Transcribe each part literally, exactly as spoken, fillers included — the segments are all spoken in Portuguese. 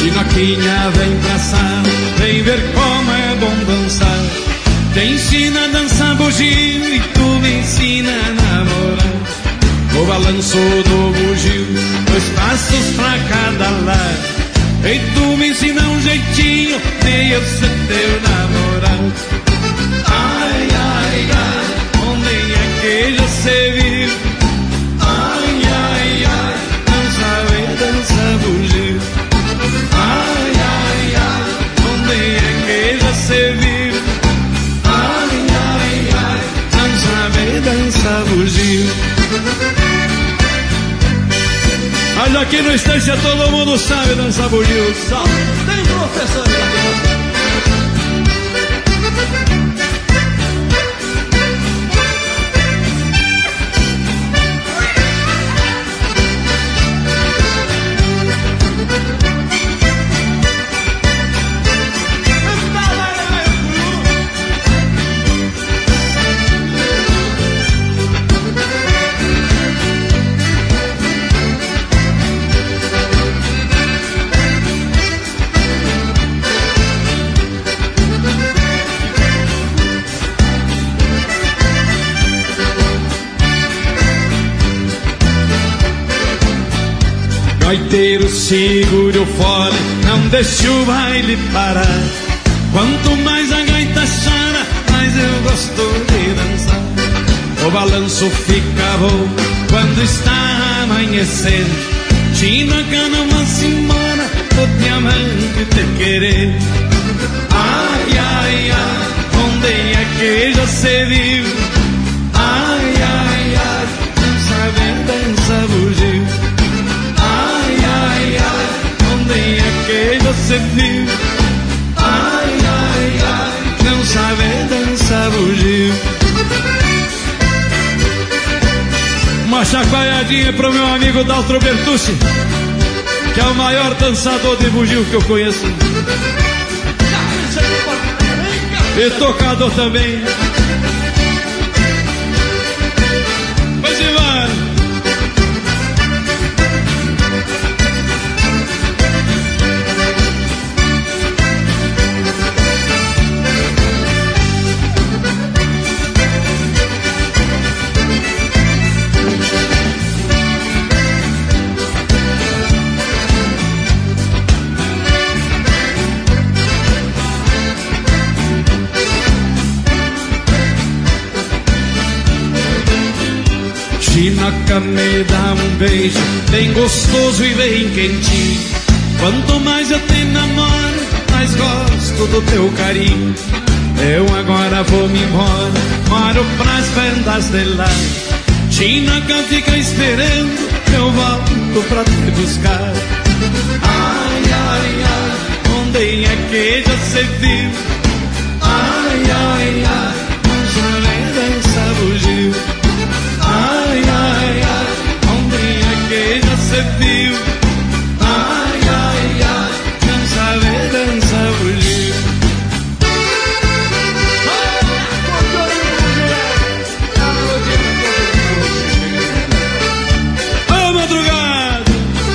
Chinoquinha, vem pra sala, vem ver como é bom dançar. Te ensina a dançar bugio e tu me ensina a namorar. O balanço do bugio, dois passos pra cada lado. E tu me ensina um jeitinho de eu ser teu namorado. Ai, ai, ai, onde é que já se viu? Ai, ai, ai, não sabe dançar bugio. Ai, ai, ai, onde é que já se viu? Ai, ai, ai, não sabe dançar bugio. Mas aqui no Estância todo mundo sabe dançar bugio. Só tem professor aqui. Gaiteiro, segure o fole, não deixe o baile parar. Quanto mais a gaita chora, mais eu gosto de dançar. O balanço fica bom quando está amanhecendo. Chinoca, não vá-se embora, tô te amando e te querer. Ai, ai, ai, onde é que já se viu? Ai, ai, ai, não sabe dançar bugio. Ai, ai, onde é que você viu? Ai, ai, ai, não sabe dançar bugio. Uma chacoalhadinha pro meu amigo Daltro Bertucci, que é o maior dançador de bugio que eu conheço. E tocador também. Vamos embora. Chinoca, me dá um beijo bem gostoso e bem quentinho. Quanto mais eu te namoro, mais gosto do teu carinho. Eu agora vou me embora, moro pras bandas de lá. Chinoca, fica esperando, eu volto pra te buscar. Ai, ai, ai, onde é que já se viu? Ai, ai, ai, não sabe dançar bugio. Ai, ai, ai, onde é que já se viu? Ai, ai, ai, não sabe dançar bugio. Ô, madrugada!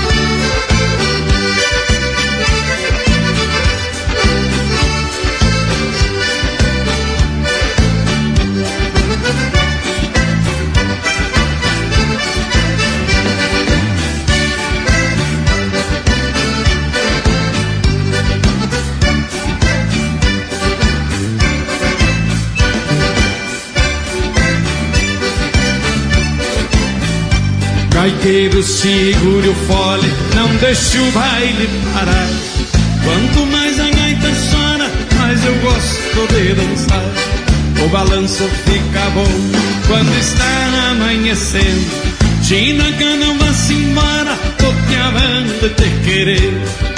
Gaiteiro, segure o fole, não deixe o baile parar. Quanto mais a gaita chora, mais eu gosto de dançar. O balanço fica bom quando está amanhecendo. Chinoca, não vá-se embora, tô te amando e te querer.